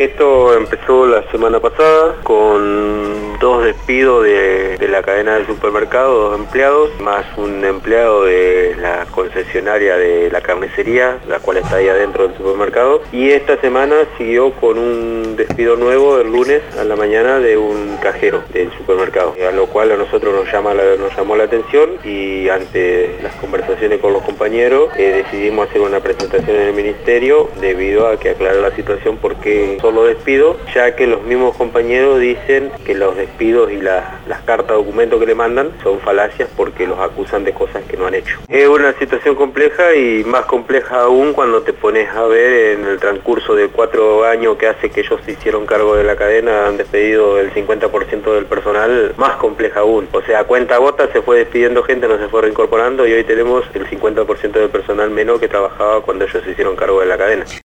Esto empezó la semana pasada con 2 despidos de la cadena de supermercados, 2 empleados, más un empleado de la concesionaria de la carnicería, la cual está ahí adentro del supermercado. Y esta semana siguió con un despido nuevo el lunes a la mañana de un cajero del supermercado, a lo cual a nosotros nos llamó la atención, y ante las conversaciones con los compañeros decidimos hacer una presentación en el ministerio debido a que aclarar la situación porque solo despido, ya que los mismos compañeros dicen que los despidos y las cartas de documento que le mandan son falacias porque los acusan de cosas que no han hecho. Es una situación compleja, y más compleja aún cuando te pones a ver en el transcurso de 4 años que hace que ellos se hicieron cargo de la cadena, han despedido el 50% del personal, más compleja aún. O sea, a cuenta gota se fue despidiendo gente, no se fue reincorporando, y hoy tenemos el 50% del personal menos que trabajaba cuando ellos se hicieron cargo de la cadena.